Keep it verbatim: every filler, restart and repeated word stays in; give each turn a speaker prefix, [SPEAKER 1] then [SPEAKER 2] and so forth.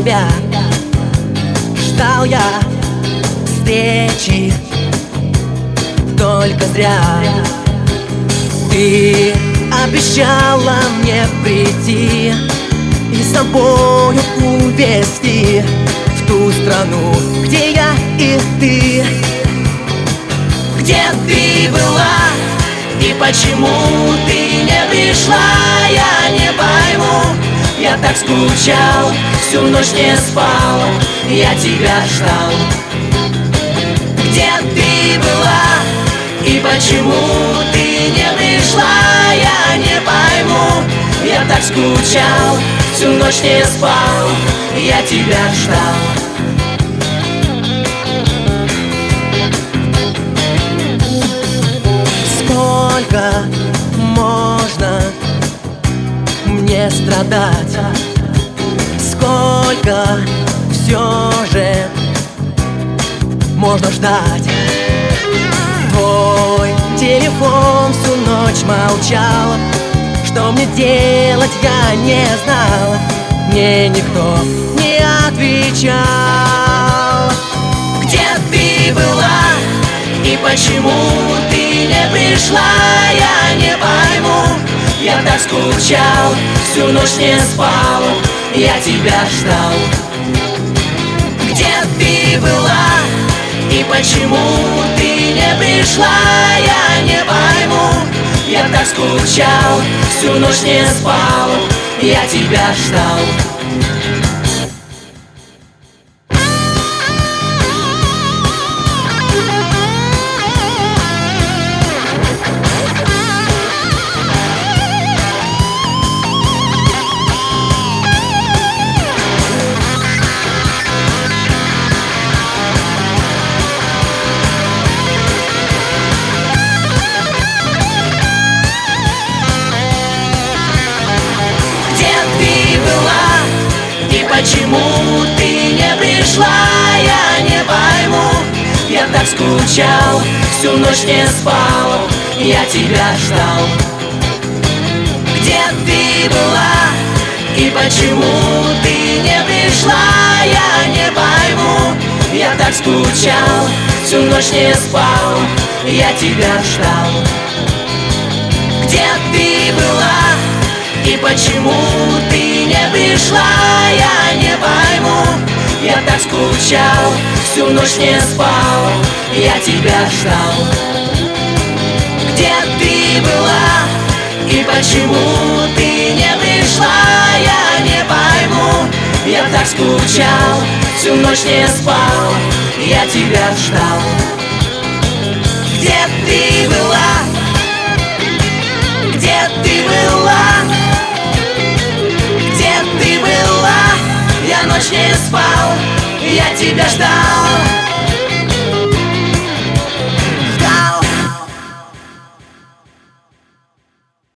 [SPEAKER 1] тебя. Ждал я встречи только зря. Ты обещала мне прийти и с собою увезти в ту страну, где я и ты. Где ты была и почему ты не пришла, я не пойму. Я так скучал, всю ночь не спал, я тебя ждал. Где ты была и почему ты не пришла, я не пойму. Я так скучал, всю ночь не спал, я тебя ждал. Сколько можно мне страдать? Сколько все же можно ждать? Твой телефон всю ночь молчал. Что мне делать, я не знал. Мне никто не отвечал. Где ты была и почему ты не пришла, я не пойму. Я так скучал, всю ночь не спал, я тебя ждал. Где ты была и почему ты не пришла, я не пойму. Я так скучал, всю ночь не спал, я тебя ждал. Почему ты не пришла, я не пойму. Я так скучал, всю ночь не спал, я тебя ждал. Где ты была и почему ты не пришла, я не пойму. Я так скучал, всю ночь не спал, я тебя ждал. Где ты была и почему ты не пришла, я не пойму. Я так скучал, всю ночь не спал, я тебя ждал. Где ты была и почему ты не пришла, я не пойму. Я так скучал, всю ночь не спал, я тебя ждал. Где ты была, где ты была, где ты была? Я ночь не спал, я тебя ждал.